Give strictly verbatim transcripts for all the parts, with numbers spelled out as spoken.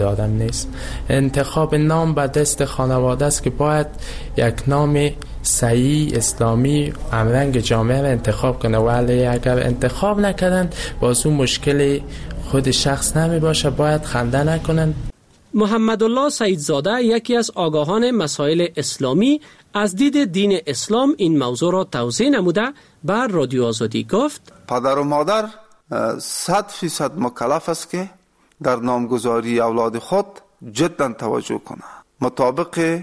آدم نیست. انتخاب نام به دست خانواده است که باید یک نام صحیح اسلامی همرنگ جامعه را انتخاب کنه، ولی اگر انتخاب نکردن باز اون مشکل خود شخص نمی باشه، باید خنده نکنن. محمد الله سیدزاده یکی از آگاهان مسائل اسلامی از دید دین اسلام این موضوع را توضیح نموده بر رادیو آزادی گفت: پدر و مادر صد فیصد مکلف است که در نامگذاری اولاد خود جدا توجه کنه، مطابق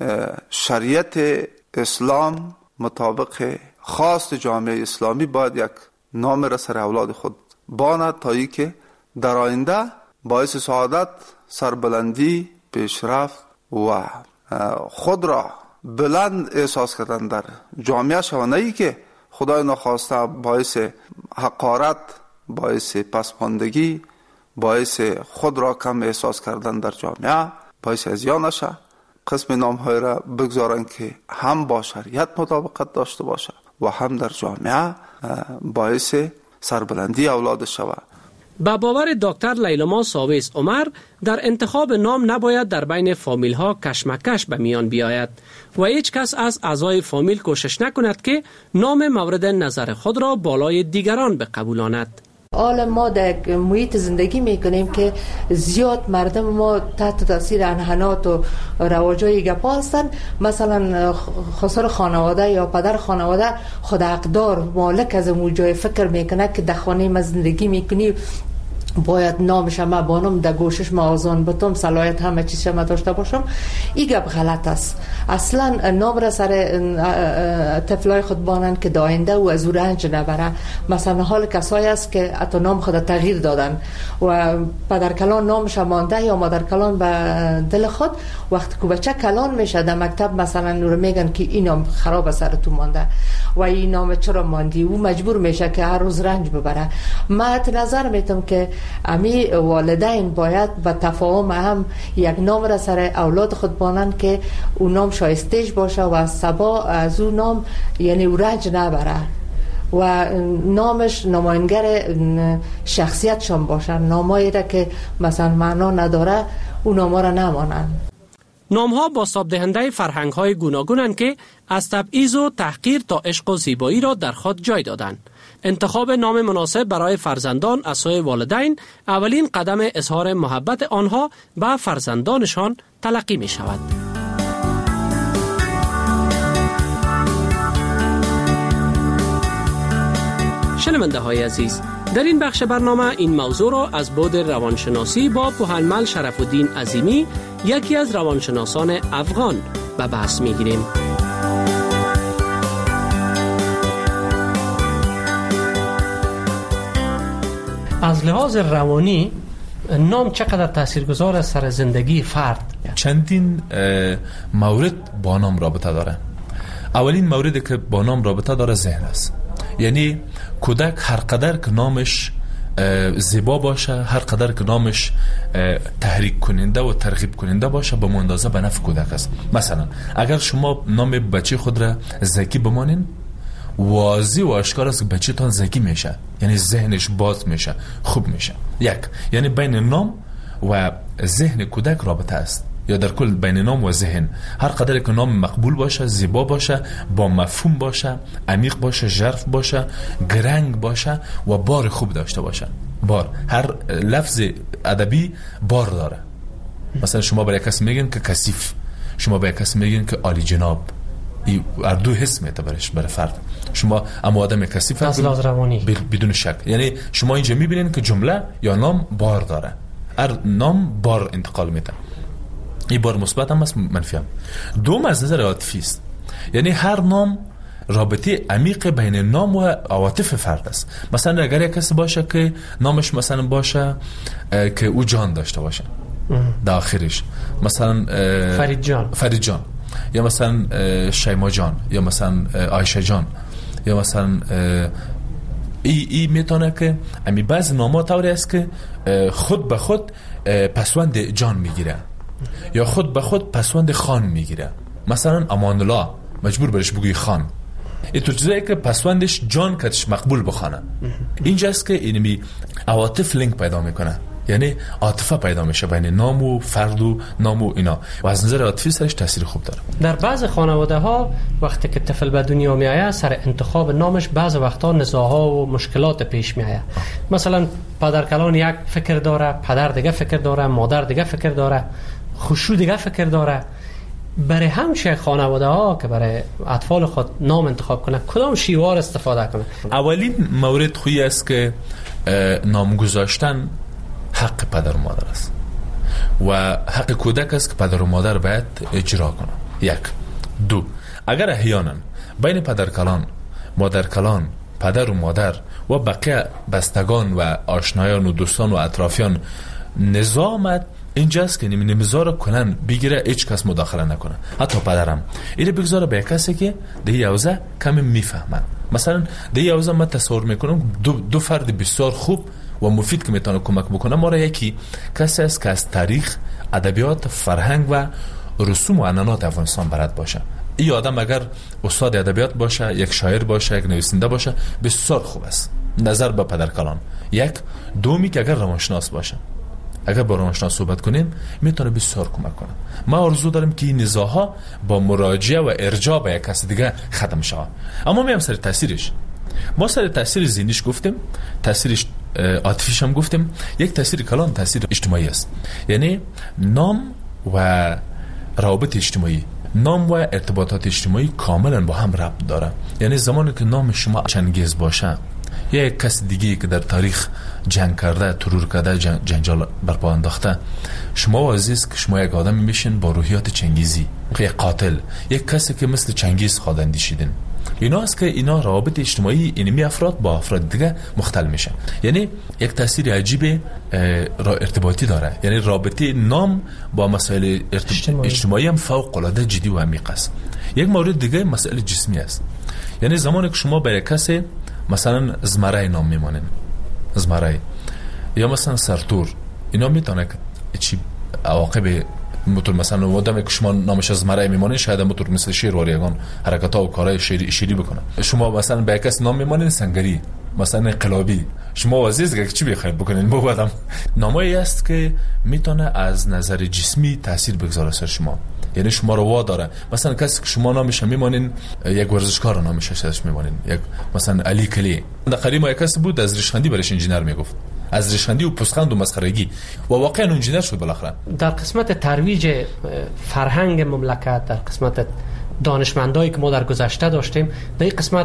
شریعت اسلام، مطابق خواست جامعه اسلامی باید یک نام را سر اولاد خود باند تا ای که در آینده باعث سعادت، سربلندی، پیشرفت و خود را بلند احساس کردن در جامعه شود، نه ای که خدای نخواسته باعث حقارت، باعث پسماندگی، باعث خود را کم احساس کردن در جامعه، باعث ازیان نشه. قسم نام های را بگذارن که هم با شریعت مطابقت داشته باشه و هم در جامعه باعث سربلندی اولاد شود. با باور دکتر لیلما ساویس عمر، در انتخاب نام نباید در بین فامیل ها کشمکش به میان بیاید و هیچ کس از اعضای فامیل کوشش نکند که نام مورد نظر خود را بالای دیگران بقبولاند. حالا ما در محیط زندگی میکنیم که زیاد مردم ما تحت تاثیر انحنات و رواجای گپا هستن. مثلا خسر خانواده یا پدر خانواده خود حقدار مالک از اون جای فکر میکنه که در خانه ما زندگی میکنی باید نامش ما بانم در گوشش ما آزان بتم، صلاحیت همه چیز ما داشته باشم. این گپ غلط است. اصلا نام را سر طفلای خود بانن که داینده و از او رنج نبره. مثلا حال کسایی است که حتی نام خود تغییر دادن و پدر کلان نامش مانده یا مادر کلان به دل خود، وقتی که بچه کلان میشه در مکتب مثلا نور میگن که این نام خراب سر تو مانده و این نام چرا ماندی، او مجبور میشه که هر روز رنج ببره. من نظر میتم که امی والدین باید با تفاهم هم یک نام را سر اولاد خود بانن که اون نام شایستهش باشه و سبا از اون نام یعنی او رنج نبره و نامش نماینگر شخصیتشان باشه. نامایی را که مثلا معنا نداره اون ناما را نمانن. نام‌ها بازتاب دهنده فرهنگ‌های گوناگونند که از تبعیض و تحقیر تا عشق و زیبایی را در خود جای دادند. انتخاب نام مناسب برای فرزندان از سوی والدین اولین قدم اظهار محبت آنها به فرزندانشان تلقی می شود. شنونده های عزیز، در این بخش برنامه این موضوع را از بعد روانشناسی با پوهنمل شرف الدین عظیمی، یکی از روانشناسان افغان، به بحث می گیریم. از لحاظ روانی نام چقدر تاثیرگذار است سر زندگی فرد؟ چندین مورد با نام رابطه داره. اولین موردی که با نام رابطه داره ذهن است. یعنی کودک هر قدر که نامش زیبا باشه، هر قدر که نامش تحریک کننده و ترغیب کننده باشه، به اندازه به نفع کودک است. مثلا اگر شما نام بچه خود را زکی بمانین، واضح و آشکار است که بچه تان ذکی میشه، یعنی ذهنش باز میشه، خوب میشه. یک، یعنی بین نام و ذهن کودک رابطه است، یا در کل بین نام و ذهن. هر قدر که نام مقبول باشه، زیبا باشه، با مفهوم باشه، عمیق باشه، ژرف باشه، گرنگ باشه و بار خوب داشته باشه. بار، هر لفظ ادبی بار داره. مثلا شما برای کسی میگین که کثیف، شما برای کسی میگین که عالی جناب. این هر دو حس میته برش برای فرد. شما اما آدم کثیف از لحاظ روانی بدون شک، یعنی شما اینجا میبینین که جمله یا نام بار داره. هر نام بار انتقال میده. این بار مثبت هم است، منفی هم. دوم از نظر عاطفی است. یعنی هر نام رابطه عمیق بین نام و عواطف فرد است. مثلا اگر یک کسی باشه که نامش مثلا باشه که او جان داشته باشه در آخرش، مثلا فرید جان فرید جان یا مثلا شیما جان یا مثلا عایشه جان یا مثلا ای ای میتونه که امی بعض نام‌ها طوری است که خود به خود پسوند جان میگیره یا خود به خود پسوند خان میگیره. مثلا امان الله مجبور برش بگوی خان. این تو چیزایی که پسوندش جان کتش مقبول بخونه. اینجاست که اینمی عواطف لینک پیدا میکنه. یعنی عاطفه پیدا میشه بین نام و فرد و نام و اینا و از نظر عاطفی سرش تاثیر خوب داره. در بعض خانواده ها وقتی که طفل به دنیا می آید سر انتخاب نامش بعض وقتا نزاع‌ها و مشکلات پیش می آید. مثلا پدر کلان یک فکر داره، پدر دیگه فکر داره، مادر دیگه فکر داره، خوشو دیگه فکر داره. برای همچه خانواده ها که برای اطفال خود نام انتخاب کنه کدام شیوار استفاده کنه؟ اولین مورد خویی است که نام گذاشتن حق پدر و مادر است و حق کودک است که پدر و مادر باید اجرا کنه. یک. دو، اگر احیانا بین پدر کلان، مادر کلان، پدر و مادر و بقیه بستگان و آشنایان و دوستان و اطرافیان نظامت اینجاست که نمیذاره کنن بگیره، هیچ کس مداخله نکنه، حتی پدرم اینو بگذاره به کسی که ده یوزه کمی میفهمن. مثلا ده یوزه من تصور میکنم دو, دو فرد بسیار خوب و مفید که میتونه کمک بکنه ما را. یکی کسی است که از تاریخ، ادبیات، فرهنگ و رسوم و عنعنات افغانستان بلد باشه. این آدم اگر استاد ادبیات باشه، یک شاعر باشه، یک نویسنده باشه، بسیار خوب است نظر به پدر کلان. یک. دومی که اگر روانشناس باشه، اگر با روانشناس صحبت کنیم میتونه بسیار کمک کنه. ما آرزو داریم که این نزاع‌ها با مراجعه و ارجاع به یک کس دیگه ختم شه. اما میام سر تاثیرش. ما سر تاثیر ذهنیش گفتیم، تاثیرش عاطفیش هم گفتیم. یک تاثیر کلان تاثیر اجتماعی است. یعنی نام و روابط اجتماعی، نام و ارتباطات اجتماعی کاملا با هم ربط داره. یعنی زمانی که نام شما چنگیز باشه یا یک کس دیگه که در تاریخ جنگ کرده، ترور کرده، جنجال برپا انداخته، شما عزیز که شما یک آدم میشین با روحیات چنگیزی، یک قاتل، یک کسی که مثل چنگیز خواد اندیشیدین. اینا است که اینا روابط اجتماعی اینمی افراد با افراد دیگه مختل میشن. یعنی یک تاثیر عجیب ارتباطی داره. یعنی رابطه نام با مسائل اجتماعی, اجتماعی هم فوق العاده جدی و عمیق است. یک مورد دیگه مسئله جسمی است. یعنی زمانی که شما به یک کسی مثلا زمرای نام میمانین، زمرای یا مثلا سرتور، اینا میتونه که چی عواقب موتور، مثلا آدمی که شما نامش از مرای میمانین شاید موتور مثل شیر واریگان حرکت‌ها و کارهای شیری شیری بکنه. شما مثلا به کس نام میمانین سنگری، مثلا انقلابی، شما عزیز که چی بخیر بکنین بو آدم. نامایی است که میتونه از نظر جسمی تاثیر بگذاره سر شما. یعنی شما رو وا داره. مثلا کسی که شما نامش میمانین، یک ورزشکار نامش ازش میمانین، یک مثلا علی کلی. در قدیم یک کسی بود از ریشخندی برش انجینر میگفت، از ریشخندی و پوزخند و مسخرگی، و واقعا انجینر شد بالاخره. در قسمت ترویج فرهنگ مملکت، در قسمت دانشمندایی که ما در گذشته داشتیم، در این قسمت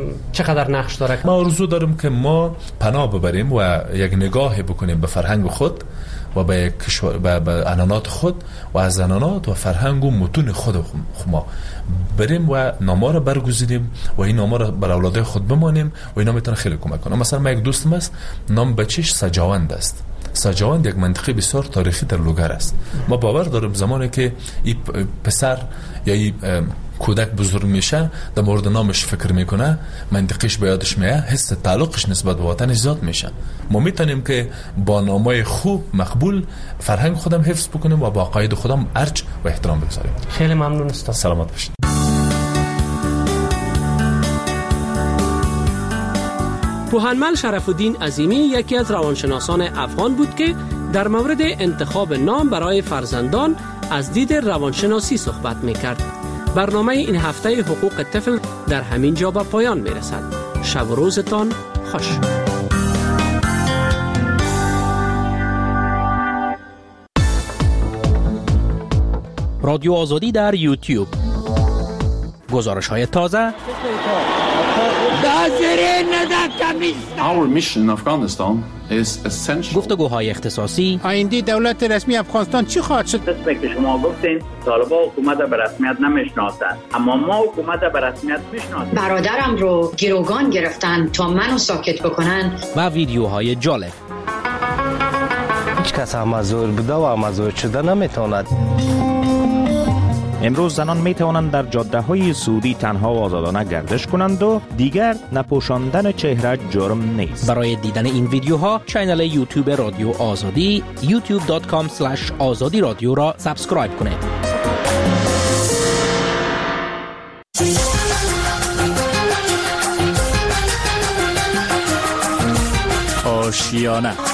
چقدر نقش داره؟ ما آرزو داریم که ما پناه ببریم و یک نگاه بکنیم به فرهنگ خود و به کشور، به عنعنات خود و از عنعنات و فرهنگ و متون خود ما بریم و نامه را برگزیدیم و این نامه را بر اولاد خود بمانیم و اینا میتونه خیلی کمک کنه. مثلا من یک دوستم است، نام بچیش سجاوند است. سجاوند یک منطقه بسیار تاریخی در لوگر است. ما باور داریم زمانی که این پسر یا این کودک بزرگ میشه در مورد نامش فکر میکنه، منطقهش به یادش میاد، حس تعلقش نسبت به وطنش زیاد میشه. ما میتونیم که با نامای خوب مقبول فرهنگ خودم حفظ بکنیم و با عقاید خودم ارج و احترام بگذاریم. خیلی ممنون استاد. سلامت باشید. پوهنمل شرف الدین عظیمی یکی از روانشناسان افغان بود که در مورد انتخاب نام برای فرزندان از دید روانشناسی صحبت میکرد. برنامه این هفته حقوق طفل در همین جا به پایان میرسد. شب و روزتان خوش. رادیو آزادی در یوتیوب. گزارش های تازه. Our mission in Afghanistan is essential. گفتگوهای اختصاصی. آینده دولت رسمی افغانستان چی خواهد شد؟ دست که شما گفتین طالبان حکومت به رسمیت نمیشناسند، اما ما حکومت به رسمیت میشناسیم. برادرم رو گروگان گرفتن تا منو ساکت بکنن. و ویدیوهای جالب. هیچ کس هم مزور بوده و مزور شده نمیتواند. امروز زنان می توانند در جاده های سعودی تنها و آزادانه گردش کنند و دیگر نپوشاندن چهره جرم نیست. برای دیدن این ویدیوها کانال یوتیوب رادیو آزادی یوتیوب دات کام اسلش آزادی رادیو را سابسکرایب کنید. آشیانه